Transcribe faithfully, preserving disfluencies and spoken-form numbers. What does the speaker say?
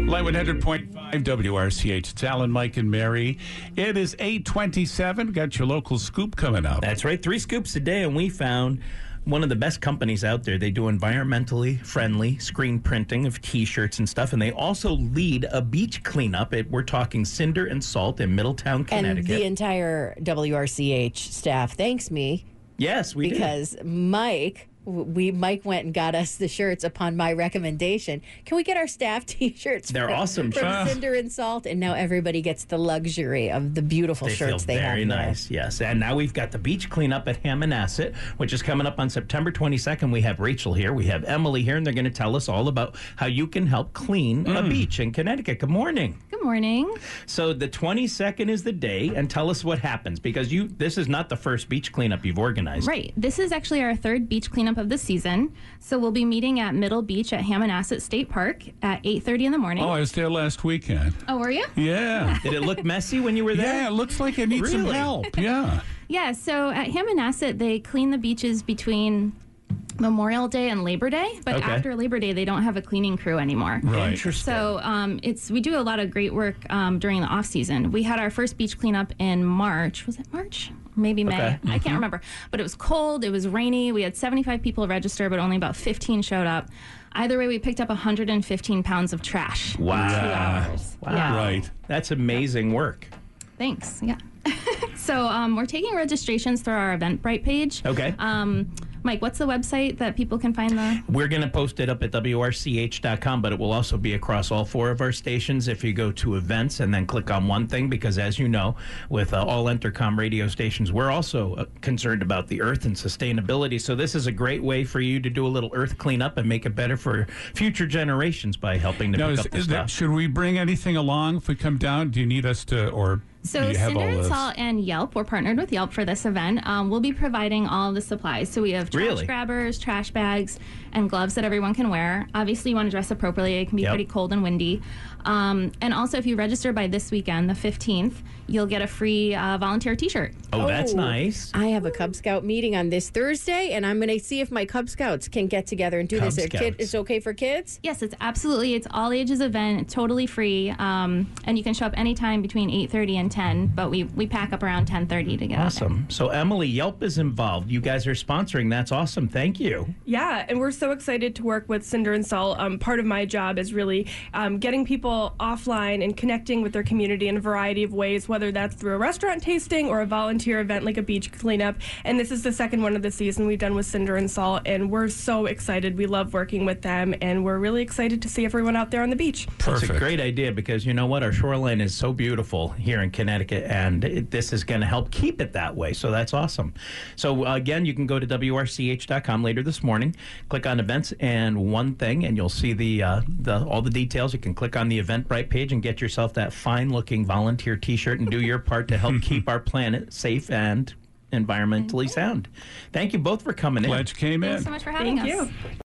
Light one hundred point five W R C H. It's Alan, Mike, and Mary. It is eight twenty-seven. Got your local scoop coming up. That's right. Three scoops a day, and we found one of the best companies out there. They do environmentally friendly screen printing of T-shirts and stuff, and they also lead a beach cleanup. At, we're talking Cinder and Salt in Middletown, Connecticut. And the entire W R C H staff thanks me. Yes, we because did. Mike... We Mike went and got us the shirts upon my recommendation. Can we get our staff T-shirts? They're from, awesome. From Uh, Cinder and Salt, and now everybody gets the luxury of the beautiful they shirts feel they very have. nice, there. yes. And now we've got the beach cleanup at Hammonasset, which is coming up on September twenty-second. We have Rachel here, we have Emily here, and they're going to tell us all about how you can help clean mm. a beach in Connecticut. Good morning. Good morning. So the twenty-second is the day, and tell us what happens, because you this is not the first beach cleanup you've organized. Right. This is actually our third beach cleanup of the season. So we'll be meeting at Middle Beach at Hammonasset State Park at eight thirty in the morning. Oh, I was there last weekend. Oh, were you? Yeah. Did it look messy when you were there? Yeah, it looks like it needs really? some help. Yeah. Yeah, so at Hammonasset, they clean the beaches between Memorial Day and Labor Day, but okay. after Labor Day, they don't have a cleaning crew anymore. Right. Interesting. So um, it's we do a lot of great work um, during the off season. We had our first beach cleanup in March. Was it March? Maybe May. Okay. I can't remember. But it was cold. It was rainy. We had seventy-five people register, but only about fifteen showed up. Either way, we picked up one hundred fifteen pounds of trash. Wow. In two hours. Wow. Yeah. Right. That's amazing work. Thanks. Yeah. So um, we're taking registrations through our Eventbrite page. Okay. Um, Mike, what's the website that people can find the... We're going to post it up at W R C H dot com, but it will also be across all four of our stations if you go to events and then click on one thing, because as you know, with uh, all Entercom radio stations, we're also uh, concerned about the earth and sustainability. So this is a great way for you to do a little earth cleanup and make it better for future generations by helping to Now, pick is, up the is stuff. that, should we bring anything along if we come down? Do you need us to, or So do you have Cinder all and this? Salt and Yelp, we're partnered with Yelp for this event. Um, we'll be providing all of the supplies. So we have trash Really? grabbers, trash bags, and gloves that everyone can wear. Obviously, you want to dress appropriately. It can be Yep. pretty cold and windy. Um, and also, if you register by this weekend, the fifteenth, you'll get a free uh, volunteer T-shirt. Oh, that's Oh. nice. I have a Cub Scout meeting on this Thursday, and I'm going to see if my Cub Scouts can get together and do Cub this. Are Kid, Scouts. it's okay for kids? Yes, it's absolutely. It's all ages event, totally free, um, and you can show up anytime between eight thirty and ten. But we we pack up around ten thirty to get out there. Awesome. So, Emily, Yelp is involved. You guys are sponsoring. That's awesome. Thank you. Yeah, and we're so excited to work with Cinder and Salt. Um, part of my job is really um, getting people offline and connecting with their community in a variety of ways, whether that's through a restaurant tasting or a volunteer event like a beach cleanup. And this is the second one of the season we've done with Cinder and Salt, and we're so excited. We love working with them, and we're really excited to see everyone out there on the beach. Perfect. It's a great idea, because you know what? Our shoreline is so beautiful here in Connecticut, and it, this is going to help keep it that way. So that's awesome. So uh, again, you can go to W R C H dot com later this morning, click on events and one thing, and you'll see the, uh, the all the details. You can click on the Eventbrite page and get yourself that fine-looking volunteer T-shirt and do your part to help keep our planet safe and environmentally sound. Thank you both for coming in. Glad you came in. Thanks so much for having Thank us. you.